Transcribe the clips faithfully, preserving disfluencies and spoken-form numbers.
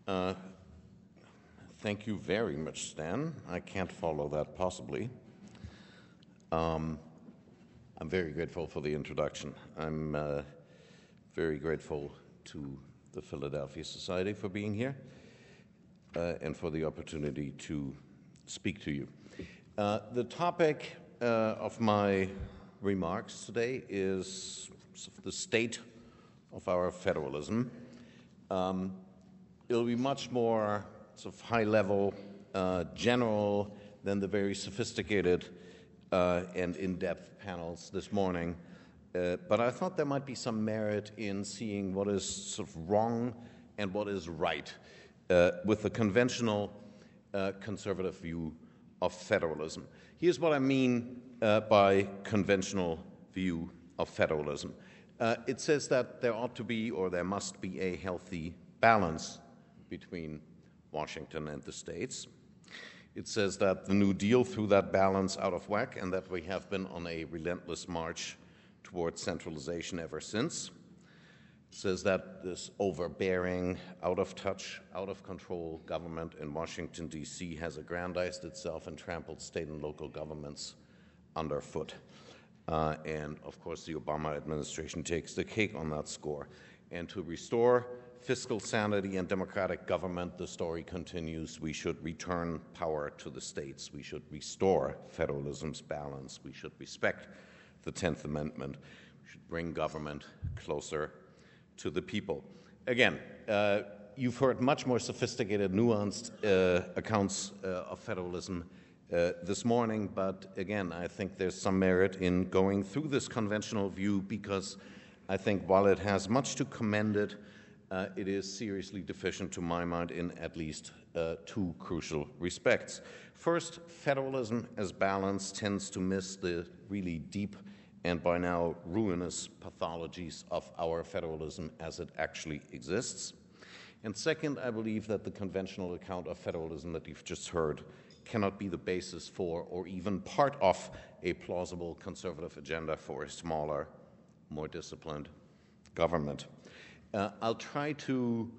Uh, thank you very much, Stan. I can't follow that possibly. Um, I'm very grateful for the introduction. I'm uh, very grateful to the Philadelphia Society for being here uh, and for the opportunity to speak to you. Uh, the topic uh, of my remarks today is the state of our federalism. Um, it'll be much more sort of high-level, uh, general than the very sophisticated uh, and in-depth panels this morning. Uh, but I thought there might be some merit in seeing what is sort of wrong and what is right uh, with the conventional uh, conservative view of federalism. Here's what I mean uh, by conventional view of federalism. Uh, it says that there ought to be, or there must be, a healthy balance between Washington and the states. It says that the New Deal threw that balance out of whack and that we have been on a relentless march towards centralization ever since. It says that this overbearing, out-of-touch, out-of-control government in Washington, D C has aggrandized itself and trampled state and local governments underfoot. Uh, and, of course, the Obama administration takes the cake on that score. And to restore fiscal sanity and democratic government, the story continues. We should return power to the states. We should restore federalism's balance. We should respect the tenth Amendment. We should bring government closer to the people. Again, uh, you've heard much more sophisticated, nuanced uh, accounts uh, of federalism Uh, this morning, but again, I think there's some merit in going through this conventional view because I think while it has much to commend it, uh, it is seriously deficient to my mind in at least uh, two crucial respects. First, federalism as balance tends to miss the really deep and by now ruinous pathologies of our federalism as it actually exists. And second, I believe that the conventional account of federalism that you've just heard cannot be the basis for or even part of a plausible conservative agenda for a smaller, more disciplined government. Uh, I'll try to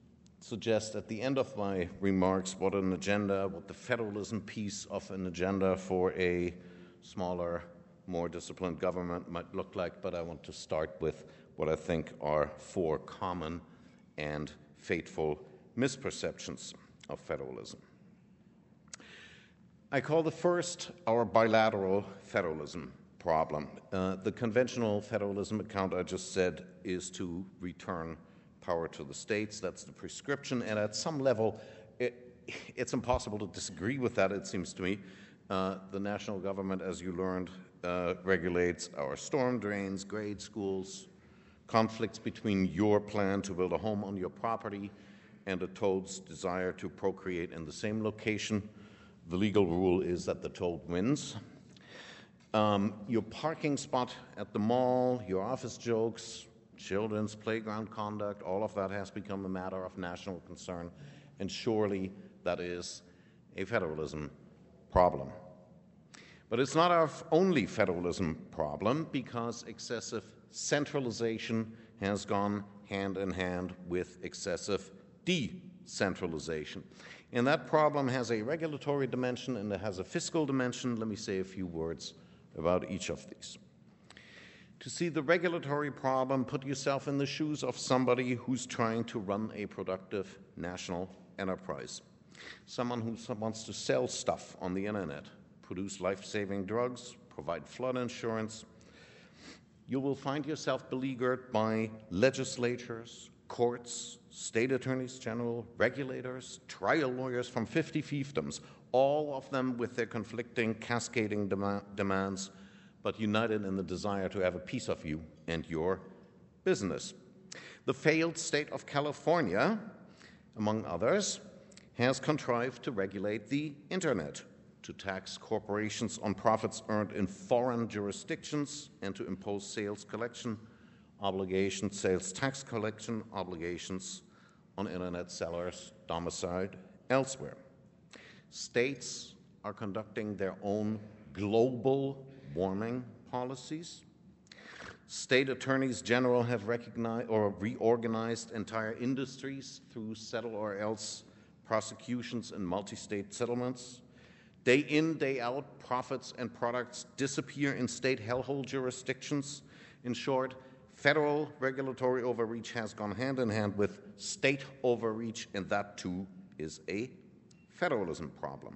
suggest at the end of my remarks what an agenda, what the federalism piece of an agenda for a smaller, more disciplined government might look like, but I want to start with what I think are four common and fateful misperceptions of federalism. I call the first our bilateral federalism problem. Uh, the conventional federalism account I just said is to return power to the states. That's the prescription, and at some level, it, it's impossible to disagree with that, it seems to me. Uh, the national government, as you learned, uh, regulates our storm drains, grade schools, conflicts between your plan to build a home on your property and a toad's desire to procreate in the same location. The legal rule is that the toad wins. Um, your parking spot at the mall, your office jokes, children's playground conduct, all of that has become a matter of national concern, and surely that is a federalism problem. But it's not our only federalism problem, because excessive centralization has gone hand in hand with excessive decentralization. And that problem has a regulatory dimension and it has a fiscal dimension. Let me say a few words about each of these. To see the regulatory problem, put yourself in the shoes of somebody who's trying to run a productive national enterprise. Someone who wants to sell stuff on the internet, produce life-saving drugs, provide flood insurance. You will find yourself beleaguered by legislatures, courts, state attorneys general, regulators, trial lawyers from fifty fiefdoms, all of them with their conflicting, cascading dem- demands, but united in the desire to have a piece of you and your business. The failed state of California, among others, has contrived to regulate the internet, to tax corporations on profits earned in foreign jurisdictions, and to impose sales collection obligations, sales tax collection obligations on internet sellers domiciled elsewhere. States are conducting their own global warming policies. State attorneys general have recognized or reorganized entire industries through settle or else prosecutions and multi-state settlements. Day in, day out, profits and products disappear in state hellhole jurisdictions. In short, federal regulatory overreach has gone hand in hand with state overreach, and that too is a federalism problem.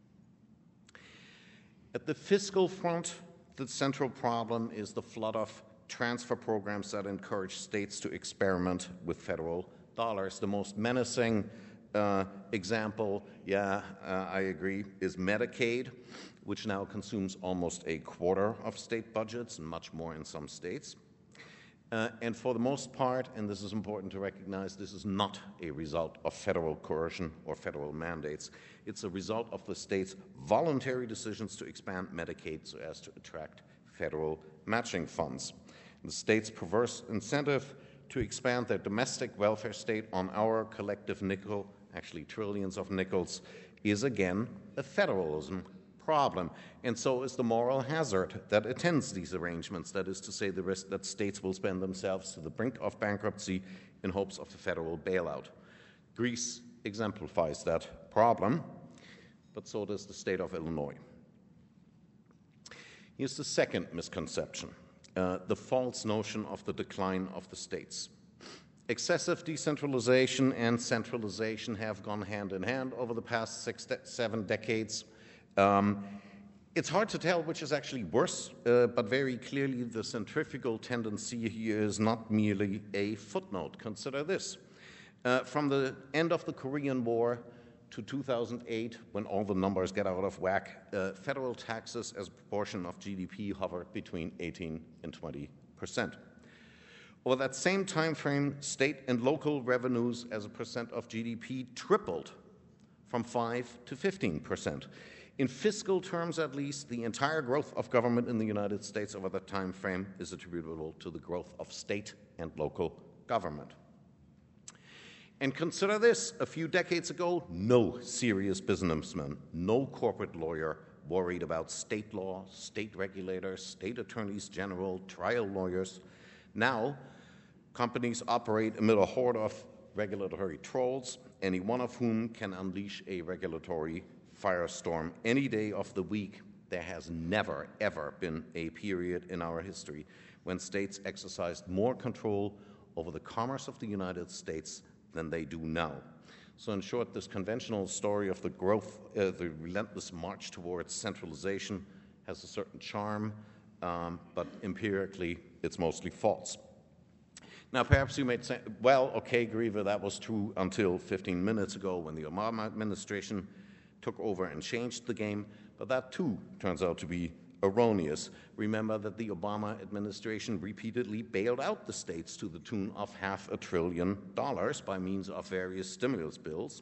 At the fiscal front, the central problem is the flood of transfer programs that encourage states to experiment with federal dollars. The most menacing uh, example, yeah, uh, I agree, is Medicaid, which now consumes almost a quarter of state budgets and much more in some states. Uh, and for the most part, and this is important to recognize, this is not a result of federal coercion or federal mandates. It's a result of the state's voluntary decisions to expand Medicaid so as to attract federal matching funds. The state's perverse incentive to expand their domestic welfare state on our collective nickel, actually trillions of nickels, is again a federalism problem. And so is the moral hazard that attends these arrangements, that is to say, the risk that states will spend themselves to the brink of bankruptcy in hopes of a federal bailout. Greece exemplifies that problem, but so does the state of Illinois. Here's the second misconception, uh, the false notion of the decline of the states. Excessive decentralization and centralization have gone hand in hand over the past six, seven decades. Um, it's hard to tell which is actually worse, uh, but very clearly the centrifugal tendency here is not merely a footnote. Consider this. Uh, from the end of the Korean War to two thousand eight, when all the numbers get out of whack, uh, federal taxes as a proportion of G D P hovered between eighteen and twenty percent. Over that same time frame, state and local revenues as a percent of G D P tripled from five to fifteen percent. In fiscal terms, at least, the entire growth of government in the United States over that time frame is attributable to the growth of state and local government. And consider this, a few decades ago, no serious businessman, no corporate lawyer worried about state law, state regulators, state attorneys general, trial lawyers. Now, companies operate amid a horde of regulatory trolls, any one of whom can unleash a regulatory firestorm any day of the week. There has never, ever been a period in our history when states exercised more control over the commerce of the United States than they do now. So in short, this conventional story of the growth, uh, the relentless march towards centralization has a certain charm, um, but empirically it's mostly false. Now, perhaps you may say, well, okay, Griever, that was true until fifteen minutes ago when the Obama administration took over and changed the game, but that too turns out to be erroneous. Remember that the Obama administration repeatedly bailed out the states to the tune of half a trillion dollars by means of various stimulus bills.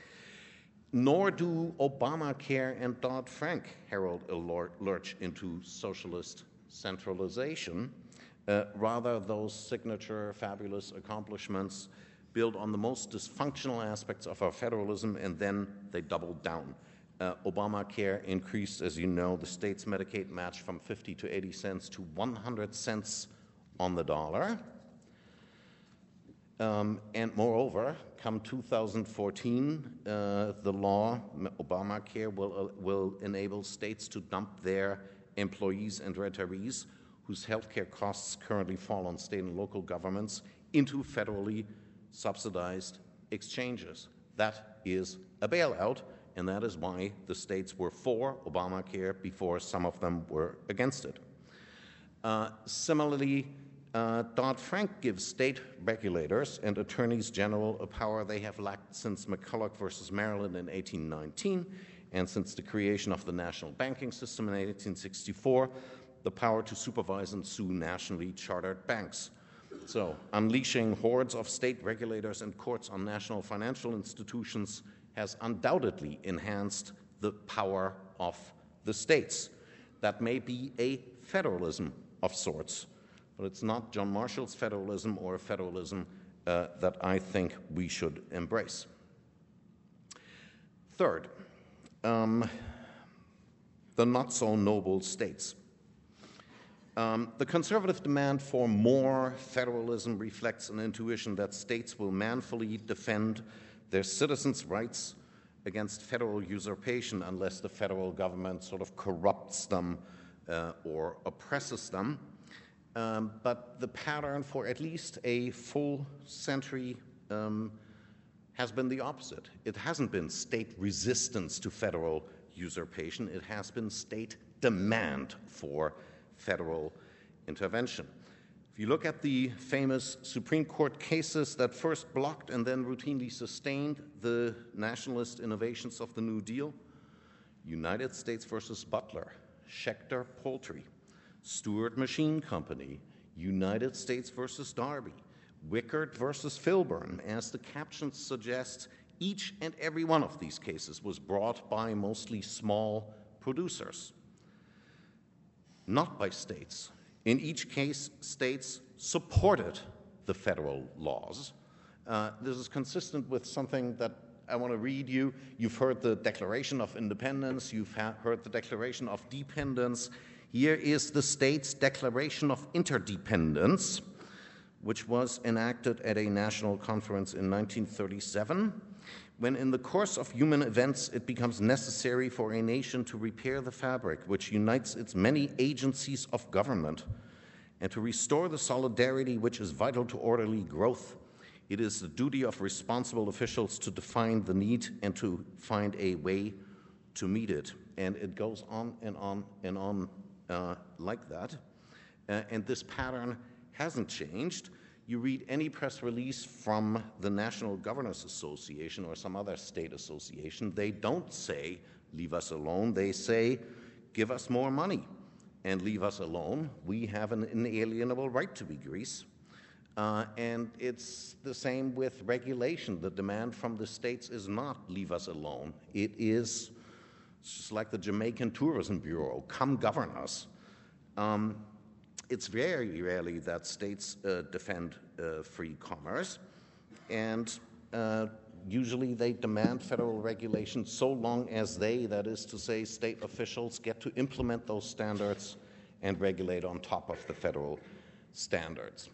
Nor do Obamacare and Dodd-Frank herald a lurch into socialist centralization. Uh, rather, those signature fabulous accomplishments build on the most dysfunctional aspects of our federalism, and then they doubled down. Uh, Obamacare increased, as you know, the state's Medicaid match from fifty to eighty cents to one hundred cents on the dollar. Um, and moreover, come two thousand fourteen, uh, the law, Obamacare, will, uh, will enable states to dump their employees and retirees whose health care costs currently fall on state and local governments into federally subsidized exchanges. That is a bailout, and that is why the states were for Obamacare before some of them were against it. Uh, similarly, uh, Dodd-Frank gives state regulators and attorneys general a power they have lacked since McCulloch versus Maryland in eighteen nineteen, and since the creation of the national banking system in eighteen sixty-four, the power to supervise and sue nationally chartered banks. So, unleashing hordes of state regulators and courts on national financial institutions has undoubtedly enhanced the power of the states. That may be a federalism of sorts, but it's not John Marshall's federalism or a federalism uh, that I think we should embrace. Third, um, the not-so-noble states. Um, the conservative demand for more federalism reflects an intuition that states will manfully defend their citizens' rights against federal usurpation unless the federal government sort of corrupts them uh, or oppresses them. Um, but the pattern for at least a full century um, has been the opposite. It hasn't been state resistance to federal usurpation. It has been state demand for federal intervention. If you look at the famous Supreme Court cases that first blocked and then routinely sustained the nationalist innovations of the New Deal, United States versus Butler, Schechter Poultry, Stewart Machine Company, United States versus Darby, Wickard versus Filburn, as the captions suggest, each and every one of these cases was brought by mostly small producers, not by states. In each case, states supported the federal laws. Uh, this is consistent with something that I want to read you. You've heard the Declaration of Independence. You've ha- heard the Declaration of Dependence. Here is the state's Declaration of Interdependence, which was enacted at a national conference in nineteen thirty-seven, when in the course of human events it becomes necessary for a nation to repair the fabric which unites its many agencies of government and to restore the solidarity which is vital to orderly growth. It is the duty of responsible officials to define the need and to find a way to meet it. And it goes on and on and on uh, like that. Uh, and this pattern hasn't changed. You read any press release from the National Governors Association or some other state association, they don't say, leave us alone. They say, give us more money and leave us alone. We have an inalienable right to be Greece. Uh, and it's the same with regulation. The demand from the states is not leave us alone. It is it's just like the Jamaican Tourism Bureau, come govern us. Um, It's very rarely that states uh, defend uh, free commerce, and uh, usually they demand federal regulation so long as they, that is to say, state officials, get to implement those standards and regulate on top of the federal standards.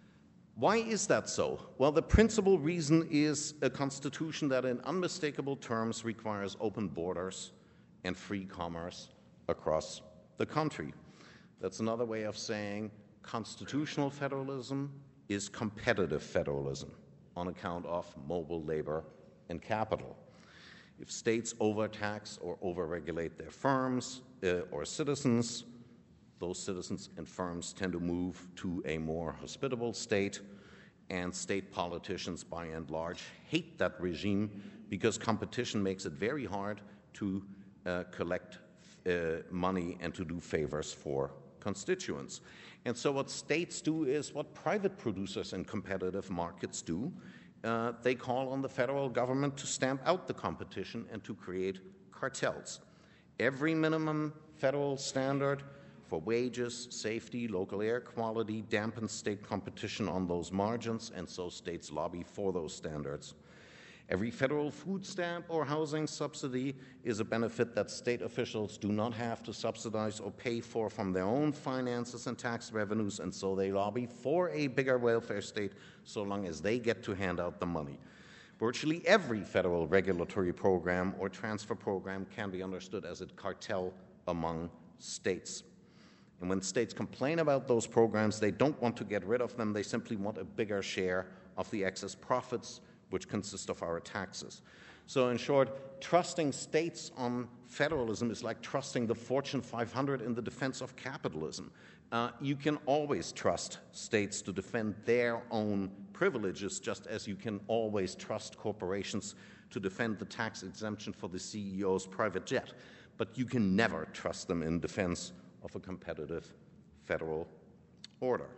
Why is that so? Well, the principal reason is a constitution that in unmistakable terms requires open borders and free commerce across the country. That's another way of saying constitutional federalism is competitive federalism on account of mobile labor and capital. If states overtax or overregulate their firms uh, or citizens, those citizens and firms tend to move to a more hospitable state, and state politicians, by and large, hate that regime because competition makes it very hard to uh, collect uh, money and to do favors for constituents. And so what states do is what private producers in competitive markets do. Uh, they call on the federal government to stamp out the competition and to create cartels. Every minimum federal standard for wages, safety, local air quality dampens state competition on those margins, and so states lobby for those standards. Every federal food stamp or housing subsidy is a benefit that state officials do not have to subsidize or pay for from their own finances and tax revenues, and so they lobby for a bigger welfare state so long as they get to hand out the money. Virtually every federal regulatory program or transfer program can be understood as a cartel among states. And when states complain about those programs, they don't want to get rid of them. They simply want a bigger share of the excess profits, which consist of our taxes. So in short, trusting states on federalism is like trusting the Fortune five hundred in the defense of capitalism. Uh, you can always trust states to defend their own privileges, just as you can always trust corporations to defend the tax exemption for the C E O's private jet. But you can never trust them in defense of a competitive federal order.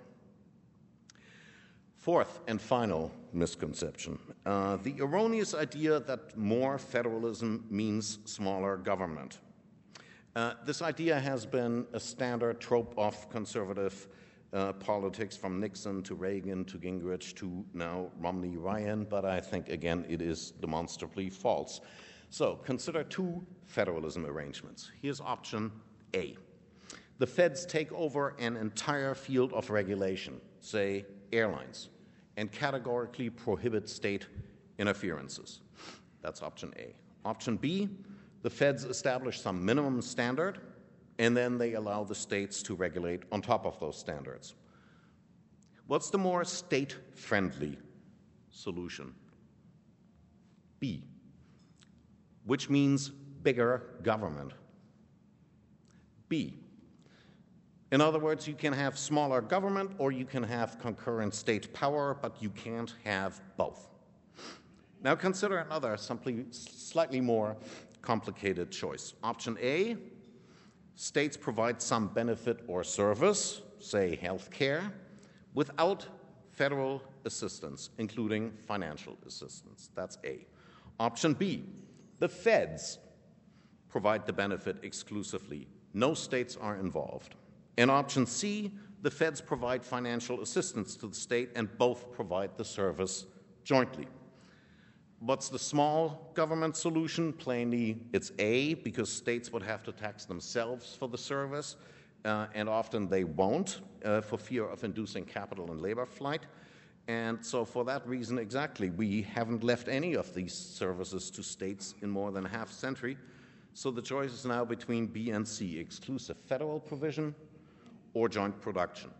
Fourth and final misconception, uh, the erroneous idea that more federalism means smaller government. Uh, this idea has been a standard trope of conservative uh, politics from Nixon to Reagan to Gingrich to now Romney-Ryan, but I think, again, it is demonstrably false. So consider two federalism arrangements. Here's option A. the feds take over an entire field of regulation, say airlines, and categorically prohibit state interferences. That's option A. Option B, the feds establish some minimum standard, and then they allow the states to regulate on top of those standards. What's the more state-friendly solution? B, which means bigger government. B, in other words, you can have smaller government or you can have concurrent state power, but you can't have both. Now consider another, simply slightly more complicated choice. Option A, states provide some benefit or service, say health care, without federal assistance, including financial assistance. That's A. Option B, the feds provide the benefit exclusively. No states are involved. And option C, the feds provide financial assistance to the state and both provide the service jointly. What's the small government solution? Plainly, it's A, because states would have to tax themselves for the service, uh, and often they won't uh, for fear of inducing capital and labor flight. And so for that reason exactly, we haven't left any of these services to states in more than a half century. So the choice is now between B and C, exclusive federal provision or joint production.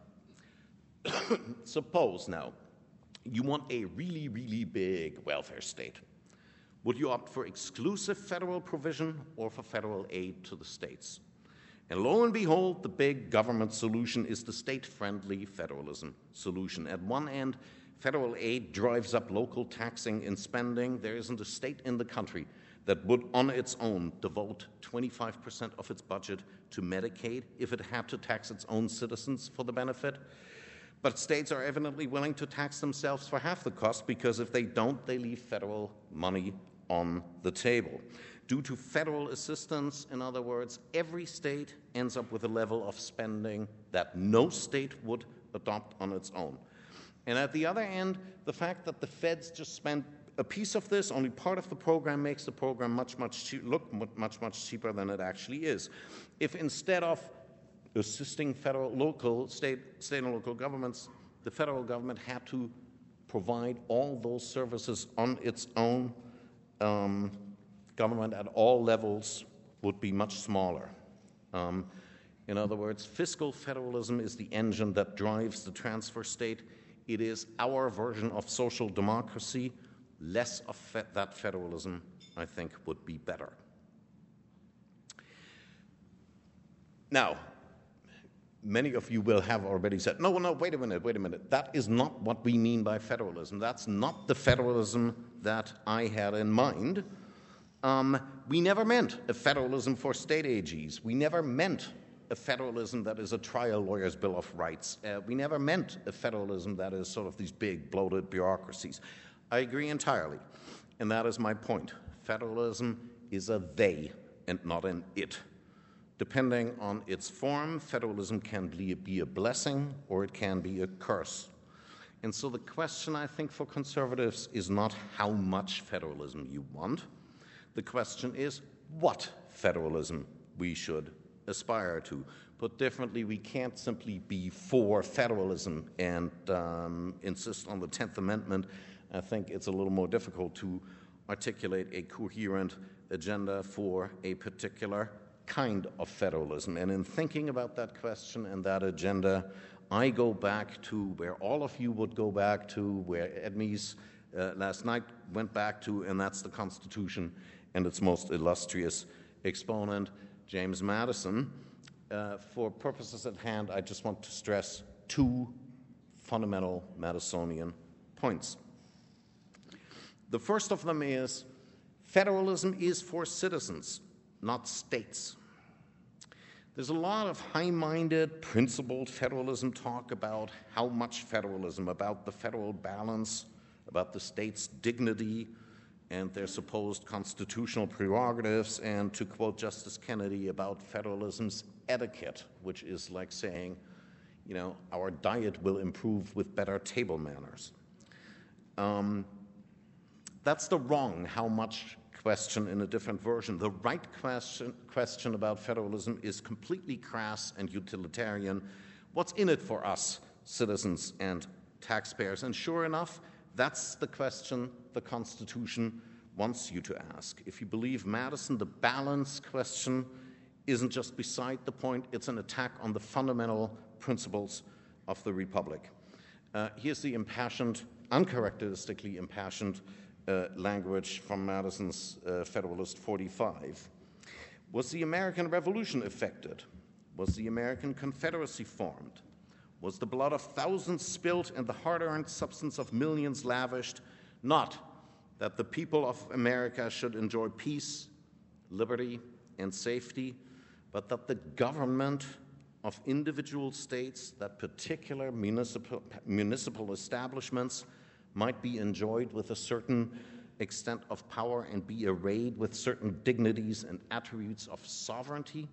Suppose now you want a really, really big welfare state. Would you opt for exclusive federal provision or for federal aid to the states? And lo and behold, the big government solution is the state-friendly federalism solution. At one end, federal aid drives up local taxing and spending. There isn't a state in the country that would, on its own, devote twenty-five percent of its budget to Medicaid if it had to tax its own citizens for the benefit. But states are evidently willing to tax themselves for half the cost, because if they don't, they leave federal money on the table. Due to federal assistance, in other words, every state ends up with a level of spending that no state would adopt on its own. And at the other end, the fact that the feds just spend a piece of this, only part of the program, makes the program much, much che- look much, much cheaper than it actually is. If instead of assisting federal, local, state, state and local governments, the federal government had to provide all those services on its own, um, government at all levels would be much smaller. Um, in other words, fiscal federalism is the engine that drives the transfer state. It is our version of social democracy. Less of fe- that federalism, I think, would be better. Now, many of you will have already said, no, no, wait a minute, wait a minute. That is not what we mean by federalism. That's not the federalism that I had in mind. Um, we never meant a federalism for state A Gs. We never meant a federalism that is a trial lawyer's bill of rights. Uh, we never meant a federalism that is sort of these big, bloated bureaucracies. I agree entirely, and that is my point. Federalism is a they and not an it. Depending on its form, federalism can be a blessing or it can be a curse. And so the question, I think, for conservatives is not how much federalism you want. The question is what federalism we should aspire to. Put differently, we can't simply be for federalism and um, insist on the tenth Amendment. I think it's a little more difficult to articulate a coherent agenda for a particular kind of federalism. And in thinking about that question and that agenda, I go back to where all of you would go back to, where Edmes uh, last night went back to, and that's the Constitution and its most illustrious exponent, James Madison. Uh, for purposes at hand, I just want to stress two fundamental Madisonian points. The first of them is federalism is for citizens, not states. There's a lot of high-minded, principled federalism talk about how much federalism, about the federal balance, about the state's dignity and their supposed constitutional prerogatives, and to quote Justice Kennedy, about federalism's etiquette, which is like saying, you know, our diet will improve with better table manners. Um, That's the wrong how much question in a different version. The right question, question about federalism is completely crass and utilitarian. What's in it for us, citizens and taxpayers? And sure enough, that's the question the Constitution wants you to ask. If you believe Madison, the balance question isn't just beside the point, it's an attack on the fundamental principles of the Republic. Uh, here's the impassioned, uncharacteristically impassioned uh, language from Madison's uh, Federalist forty-five. Was the American Revolution effected? Was the American Confederacy formed? Was the blood of thousands spilt and the hard-earned substance of millions lavished? Not that the people of America should enjoy peace, liberty, and safety, but that the government of individual states, that particular municipal, municipal establishments might be enjoyed with a certain extent of power and be arrayed with certain dignities and attributes of sovereignty?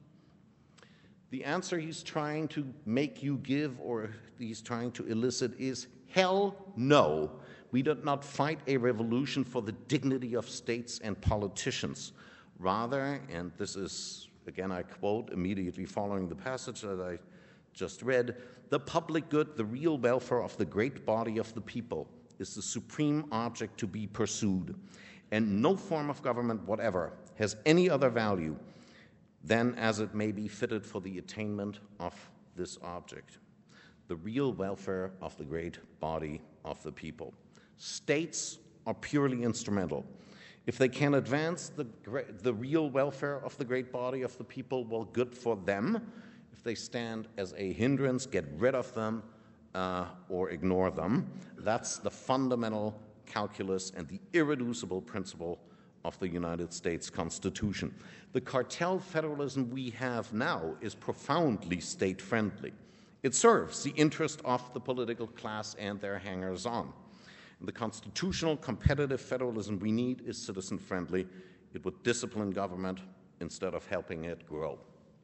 The answer he's trying to make you give, or he's trying to elicit, is hell no. We did not fight a revolution for the dignity of states and politicians. Rather, and this is, again, I quote immediately following the passage that I just read, the public good, the real welfare of the great body of the people is the supreme object to be pursued, and no form of government whatever has any other value than as it may be fitted for the attainment of this object, the real welfare of the great body of the people. States are purely instrumental. If they can advance the, the real welfare of the great body of the people, well, good for them. If they stand as a hindrance, get rid of them uh, or ignore them. That's the fundamental calculus and the irreducible principle of the United States Constitution. The cartel federalism we have now is profoundly state-friendly. It serves the interest of the political class and their hangers-on. The constitutional competitive federalism we need is citizen-friendly. It would discipline government instead of helping it grow.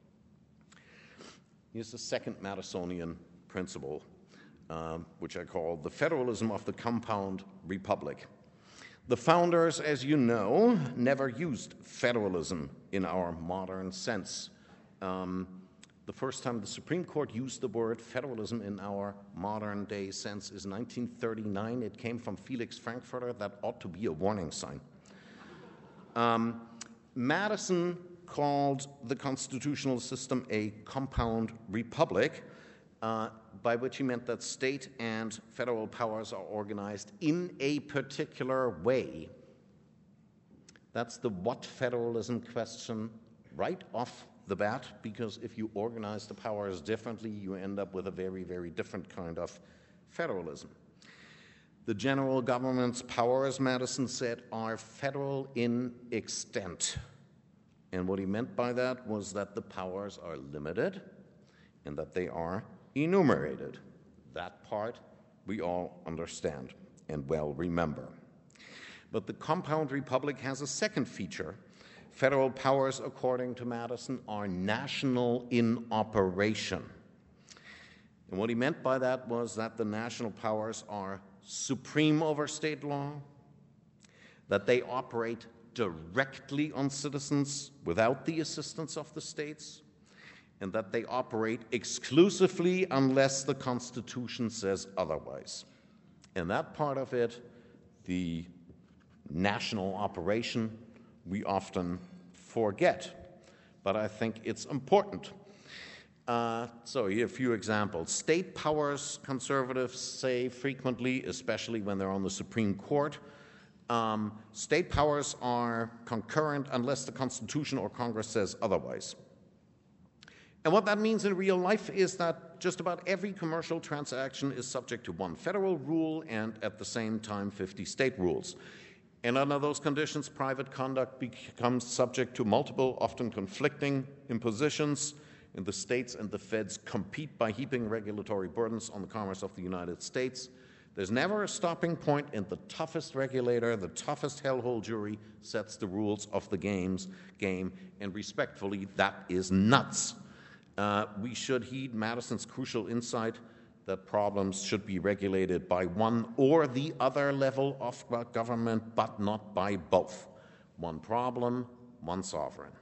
Here's the second Madisonian principle, um, which I call the federalism of the compound republic. The founders, as you know, never used federalism in our modern sense. Um, The first time the Supreme Court used the word federalism in our modern day sense is nineteen thirty-nine. It came from Felix Frankfurter. That ought to be a warning sign. Um, Madison called the constitutional system a compound republic, uh, by which he meant that state and federal powers are organized in a particular way. That's the what federalism question right off the bat, because if you organize the powers differently, you end up with a very, very different kind of federalism. The general government's powers, Madison said, are federal in extent. And what he meant by that was that the powers are limited and that they are enumerated. That part we all understand and well remember. But the compound republic has a second feature. Federal powers, according to Madison, are national in operation. And what he meant by that was that the national powers are supreme over state law, that they operate directly on citizens without the assistance of the states, and that they operate exclusively unless the Constitution says otherwise. And that part of it, the national operation, we often forget, but I think it's important. Uh, so here are a few examples. State powers, conservatives say frequently, especially when they're on the Supreme Court, um, state powers are concurrent unless the Constitution or Congress says otherwise. And what that means in real life is that just about every commercial transaction is subject to one federal rule and at the same time fifty state rules. And under those conditions, private conduct becomes subject to multiple, often conflicting impositions, and the states and the feds compete by heaping regulatory burdens on the commerce of the United States. There's never a stopping point, and the toughest regulator, the toughest hellhole jury, sets the rules of the games, game, and respectfully, that is nuts. Uh, we should heed Madison's crucial insight that problems should be regulated by one or the other level of government, but not by both. one problem, one sovereign.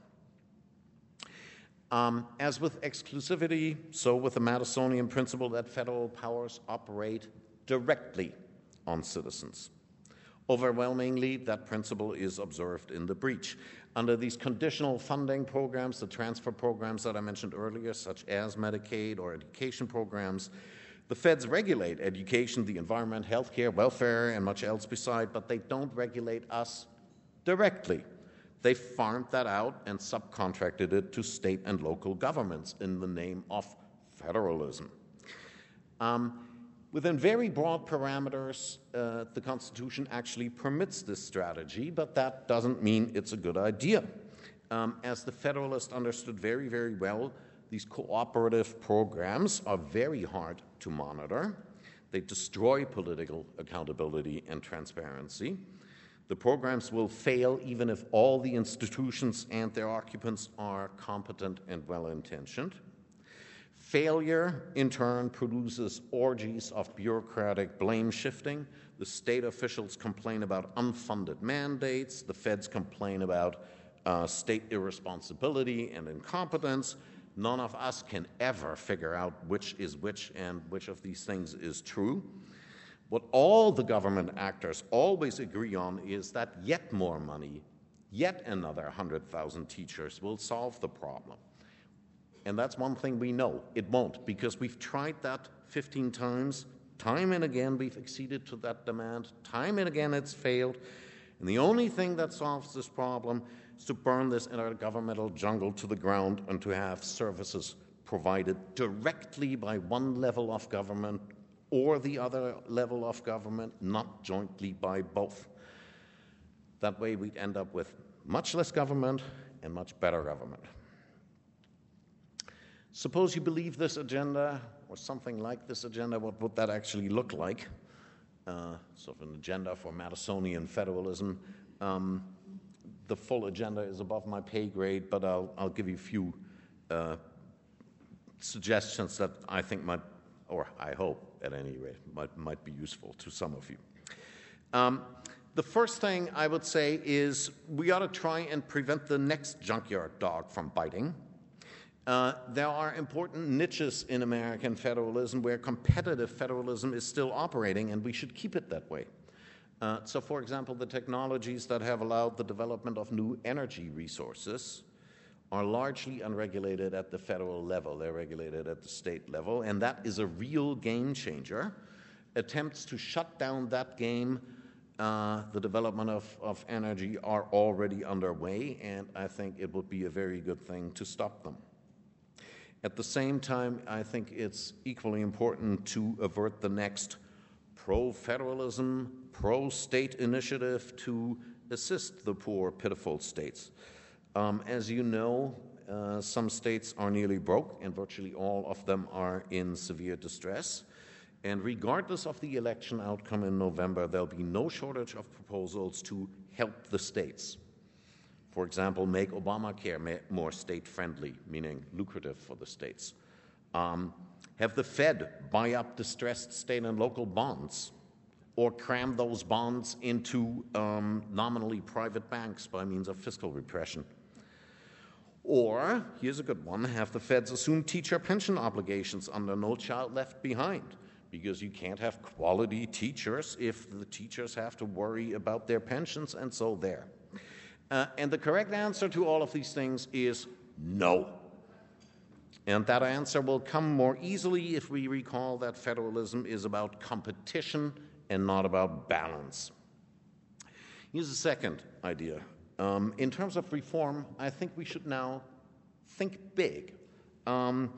Um, as with exclusivity, so with the Madisonian principle that federal powers operate directly on citizens. Overwhelmingly, that principle is observed in the breach. Under these conditional funding programs, the transfer programs that I mentioned earlier, such as Medicaid or education programs, the feds regulate education, the environment, healthcare, welfare, and much else beside, but they don't regulate us directly. They farmed that out and subcontracted it to state and local governments in the name of federalism. Um, within very broad parameters, uh, the Constitution actually permits this strategy, but that doesn't mean it's a good idea. Um, as the Federalist understood very, very well, these cooperative programs are very hard to monitor. They destroy political accountability and transparency. The programs will fail even if all the institutions and their occupants are competent and well-intentioned. Failure, in turn, produces orgies of bureaucratic blame shifting. The state officials complain about unfunded mandates. The feds complain about uh, state irresponsibility and incompetence. None of us can ever figure out which is which and which of these things is true. What all the government actors always agree on is that yet more money, yet another one hundred thousand teachers will solve the problem. And that's one thing we know. It won't, because we've tried that fifteen times. Time and again, we've acceded to that demand. Time and again, it's failed. And the only thing that solves this problem is to burn this intergovernmental jungle to the ground and to have services provided directly by one level of government or the other level of government, not jointly by both. That way we'd end up with much less government and much better government. Suppose you believe this agenda, or something like this agenda, what would that actually look like? Uh, sort of an agenda for Madisonian federalism. Um, the full agenda is above my pay grade, but I'll, I'll give you a few uh, suggestions that I think might, or I hope at any rate, might, might be useful to some of you. Um, the first thing I would say is we ought to try and prevent the next junkyard dog from biting. Uh, there are important niches in American federalism where competitive federalism is still operating, and we should keep it that way. Uh, so, for example, the technologies that have allowed the development of new energy resources are largely unregulated at the federal level. They're regulated at the state level, and that is a real game changer. Attempts to shut down that game, uh, the development of, of energy, are already underway, and I think it would be a very good thing to stop them. At the same time, I think it's equally important to avert the next pro-federalism, pro-state initiative to assist the poor, pitiful states. Um, as you know, uh, some states are nearly broke, and virtually all of them are in severe distress. And regardless of the election outcome in November, there'll be no shortage of proposals to help the states. For example, make Obamacare more state-friendly, meaning lucrative for the states. Um, have the Fed buy up distressed state and local bonds, or cram those bonds into um, nominally private banks by means of fiscal repression. Or, here's a good one, have the feds assume teacher pension obligations under No Child Left Behind, because you can't have quality teachers if the teachers have to worry about their pensions, and so there. Uh, and the correct answer to all of these things is no. And that answer will come more easily if we recall that federalism is about competition and not about balance. Here's a second idea. Um, in terms of reform, I think we should now think big. Um,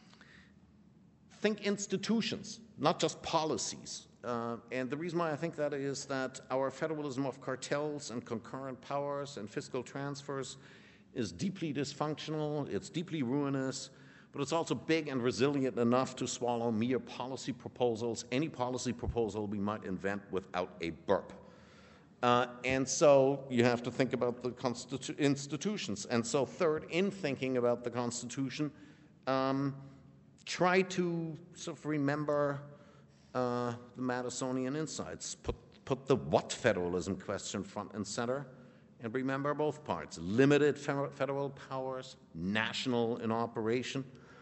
think institutions, not just policies. Uh, and the reason why I think that is that our federalism of cartels and concurrent powers and fiscal transfers is deeply dysfunctional, it's deeply ruinous, but it's also big and resilient enough to swallow mere policy proposals, any policy proposal we might invent without a burp. Uh, and so you have to think about the constitu- institutions. And so third, in thinking about the Constitution, um, try to sort of remember uh, the Madisonian insights. Put, put the what federalism question front and center, And remember both parts, limited federal powers, national in operation.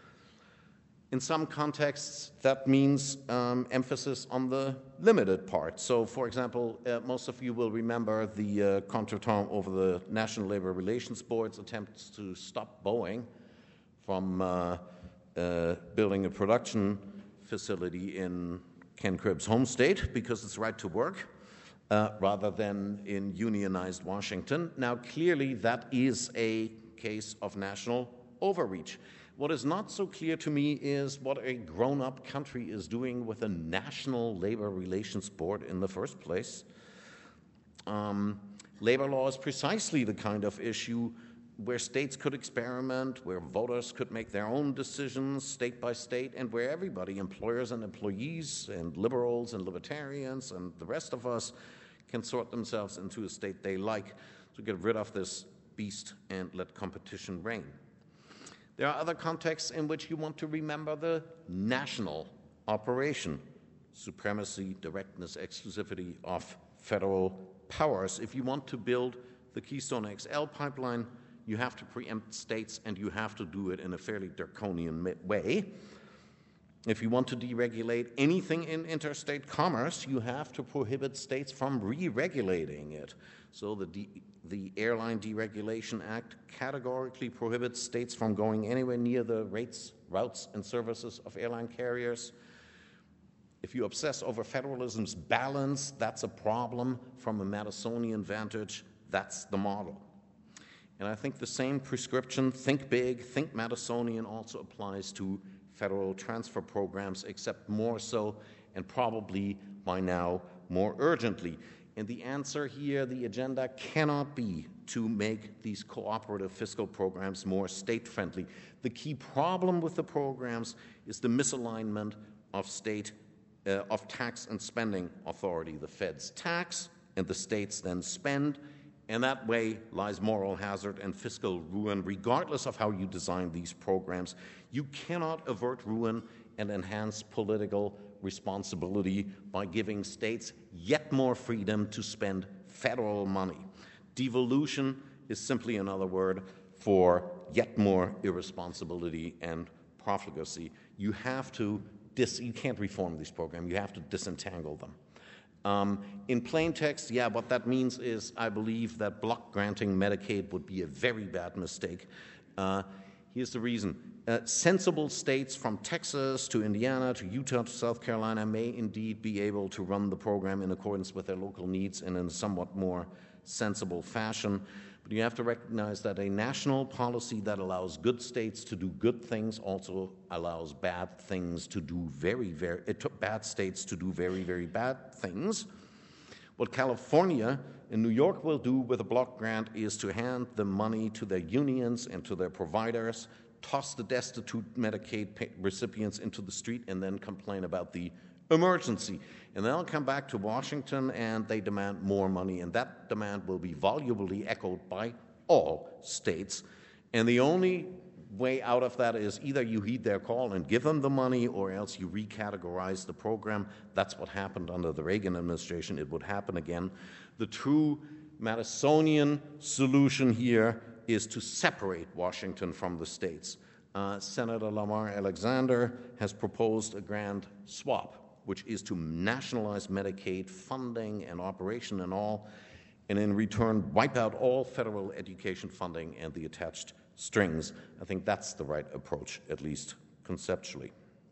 In some contexts, that means um, emphasis on the limited part. So, for example, uh, most of you will remember the uh, contretemps over the National Labor Relations Board's attempts to stop Boeing from uh, uh, building a production facility in Ken Cribb's home state because it's right to work, uh, rather than in unionized Washington. Now, clearly, that is a case of national overreach. What is not so clear to me is what a grown-up country is doing with a national labor relations board in the first place. Um, labor law is precisely the kind of issue where states could experiment, where voters could make their own decisions state by state, and where everybody, employers and employees and liberals and libertarians and the rest of us, can sort themselves into a state they like to get rid of this beast and let competition reign. There are other contexts in which you want to remember the national operation, supremacy, directness, exclusivity of federal powers. If you want to build the Keystone X L pipeline, you have to preempt states, and you have to do it in a fairly draconian way. If you want to deregulate anything in interstate commerce, you have to prohibit states from re-regulating it. So the, de the Airline Deregulation Act categorically prohibits states from going anywhere near the rates, routes, and services of airline carriers. If you obsess over federalism's balance, that's a problem. From a Madisonian vantage, that's the model. And I think the same prescription, think big, think Madisonian, also applies to federal transfer programs, except more so, and probably by now more urgently. And the answer here, the agenda, cannot be to make these cooperative fiscal programs more state-friendly. The key problem with the programs is the misalignment of state, uh, of tax and spending authority. The feds tax, and the states then spend, and that way lies moral hazard and fiscal ruin, regardless of how you design these programs. You cannot avert ruin and enhance political responsibility by giving states yet more freedom to spend federal money. Devolution is simply another word for yet more irresponsibility and profligacy. You have to dis- you can't reform these programs. You have to disentangle them. Um, in plain text, yeah, what that means is I believe that block granting Medicaid would be a very bad mistake. Uh, here's the reason. Uh, sensible states from Texas to Indiana to Utah to South Carolina may indeed be able to run the program in accordance with their local needs and in a somewhat more sensible fashion. But you have to recognize that a national policy that allows good states to do good things also allows bad things to do very, very, it took bad states to do very, very bad things. What California and New York will do with a block grant is to hand the money to their unions and to their providers, toss the destitute Medicaid recipients into the street, and then complain about the emergency. And then they'll come back to Washington and they demand more money, and that demand will be volubly echoed by all states. And the only way out of that is either you heed their call and give them the money, or else you recategorize the program. That's what happened under the Reagan administration. It would happen again. The true Madisonian solution here is to separate Washington from the states. Uh, Senator Lamar Alexander has proposed a grand swap, which is to nationalize Medicaid funding and operation and all, and in return wipe out all federal education funding and the attached strings. I think that's the right approach, at least conceptually.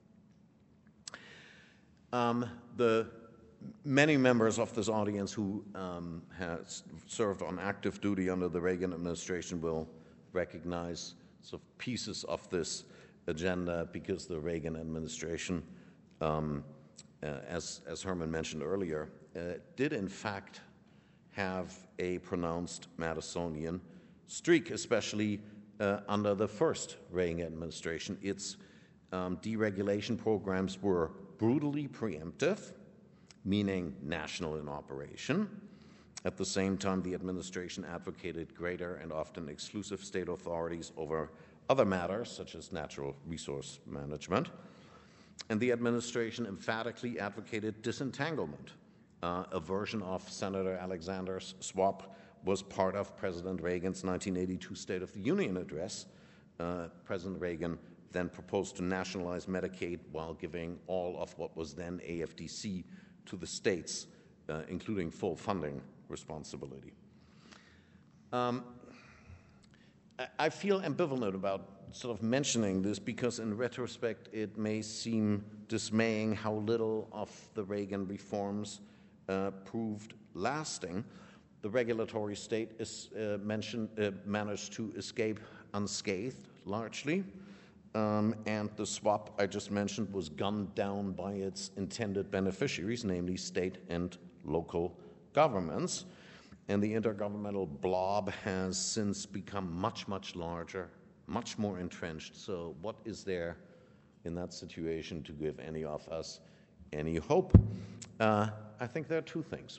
Um, the many members of this audience who um, has served on active duty under the Reagan administration will recognize sort of pieces of this agenda, because the Reagan administration um, Uh, as, as Herman mentioned earlier, uh, did in fact have a pronounced Madisonian streak, especially uh, under the first Reagan administration. Its um, deregulation programs were brutally preemptive, meaning national in operation. At the same time, the administration advocated greater and often exclusive state authorities over other matters, such as natural resource management. And the administration emphatically advocated disentanglement. Uh, a version of Senator Alexander's swap was part of President Reagan's nineteen eighty-two State of the Union address. Uh, President Reagan then proposed to nationalize Medicaid while giving all of what was then A F D C to the states, uh, including full funding responsibility. Um, I feel ambivalent about sort of mentioning this because in retrospect it may seem dismaying how little of the Reagan reforms uh, proved lasting. The regulatory state is uh, mentioned, uh, managed to escape unscathed largely, um, and the swap I just mentioned was gunned down by its intended beneficiaries, namely state and local governments. And the intergovernmental blob has since become much, much larger, much more entrenched. So what is there in that situation to give any of us any hope? Uh, I think there are two things.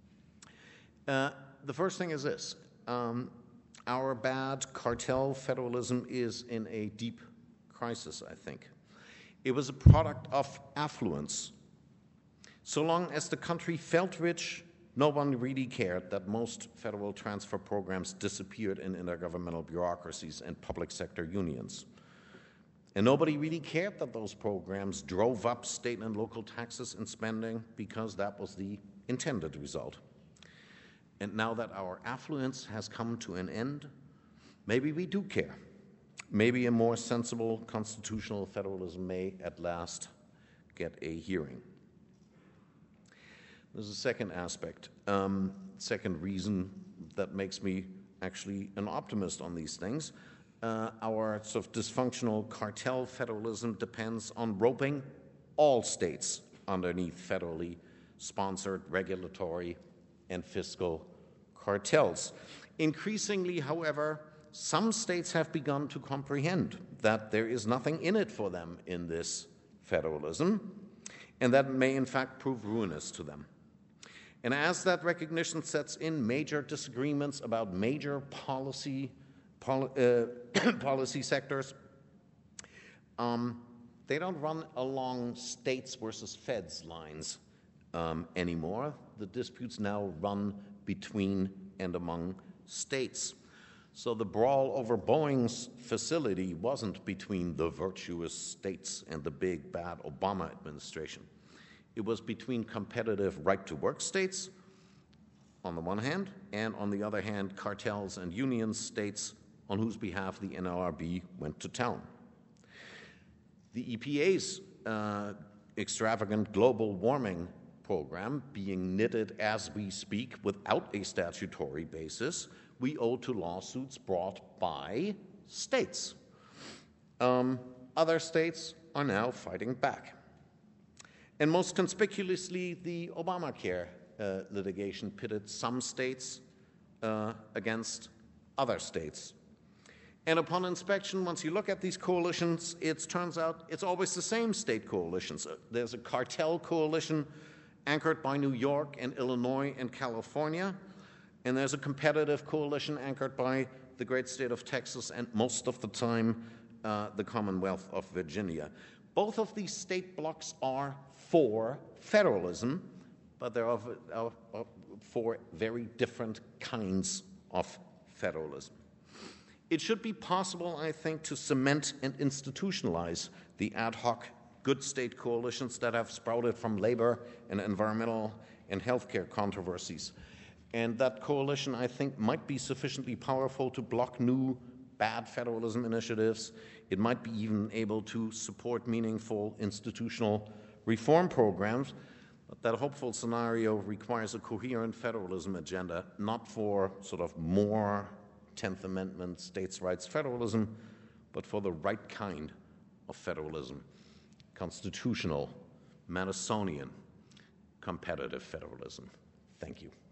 Uh, the first thing is this. Um, our bad cartel federalism is in a deep crisis, I think. It was a product of affluence. So long as the country felt rich, no one really cared that most federal transfer programs disappeared in intergovernmental bureaucracies and public sector unions. And nobody really cared that those programs drove up state and local taxes and spending because that was the intended result. And now that our affluence has come to an end, maybe we do care. Maybe a more sensible constitutional federalism may at last get a hearing. There's a second aspect, um, second reason that makes me actually an optimist on these things. Uh, our sort of dysfunctional cartel federalism depends on roping all states underneath federally sponsored regulatory and fiscal cartels. Increasingly, however, some states have begun to comprehend that there is nothing in it for them in this federalism, and that may in fact prove ruinous to them. And as that recognition sets in, major disagreements about major policy poli uh, policy sectors, um, they don't run along states versus feds lines um, anymore. The disputes now run between and among states. So the brawl over Boeing's facility wasn't between the virtuous states and the big bad Obama administration. It was between competitive right-to-work states on the one hand, and on the other hand, cartels and union states on whose behalf the N L R B went to town. The E P A's uh, extravagant global warming program being knitted as we speak without a statutory basis, we owe to lawsuits brought by states. Um, other states are now fighting back. And most conspicuously, the Obamacare uh, litigation pitted some states uh, against other states. And upon inspection, once you look at these coalitions, it turns out it's always the same state coalitions. There's a cartel coalition anchored by New York and Illinois and California, and there's a competitive coalition anchored by the great state of Texas and most of the time uh, the Commonwealth of Virginia. Both of these state blocs are for federalism, but they're of, of, of, for very different kinds of federalism. It should be possible, I think, to cement and institutionalize the ad hoc good state coalitions that have sprouted from labor and environmental and healthcare controversies. And that coalition, I think, might be sufficiently powerful to block new bad federalism initiatives. It might be even able to support meaningful institutional reform programs. But that hopeful scenario requires a coherent federalism agenda, not for sort of more tenth Amendment states' rights federalism, but for the right kind of federalism, constitutional, Madisonian, competitive federalism. Thank you.